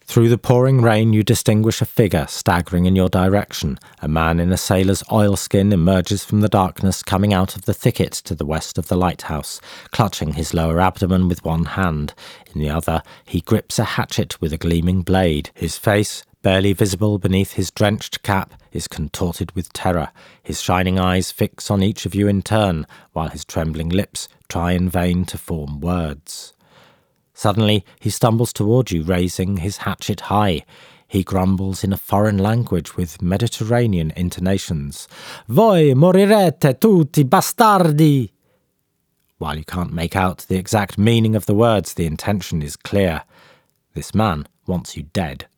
Through the pouring rain you distinguish a figure staggering in your direction. A man in a sailor's oilskin emerges from the darkness, coming out of the thicket to the west of the lighthouse, clutching his lower abdomen with one hand. In the other, he grips a hatchet with a gleaming blade. His face, barely visible beneath his drenched cap, is contorted with terror. His shining eyes fix on each of you in turn, while his trembling lips try in vain to form words. Suddenly, he stumbles toward you, raising his hatchet high. He grumbles in a foreign language with Mediterranean intonations. Voi morirete tutti bastardi! While you can't make out the exact meaning of the words, the intention is clear. This man wants you dead.